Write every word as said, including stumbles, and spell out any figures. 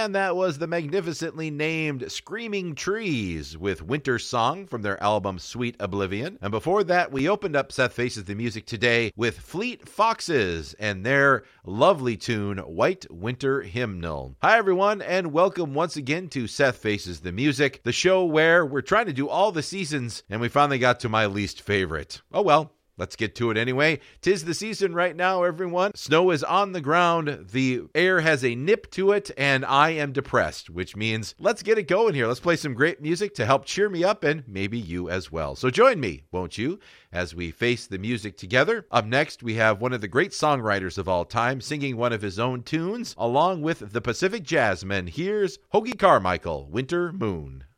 And that was the magnificently named Screaming Trees with Winter Song from their album Sweet Oblivion. And before that, we opened up Seth Faces the Music today with Fleet Foxes and their lovely tune, White Winter Hymnal. Hi, everyone, and welcome once again to Seth Faces the Music, the show where we're trying to do all the seasons, and we finally got to my least favorite. Oh well. Let's get to it anyway. 'Tis the season right now, everyone. Snow is on the ground, the air has a nip to it, and I am depressed, which means let's get it going here. Let's play some great music to help cheer me up, and maybe you as well. So join me, won't you, as we face the music together. Up next, we have one of the great songwriters of all time singing one of his own tunes, along with the Pacific Jazzmen. Here's Hoagy Carmichael, Winter Moon.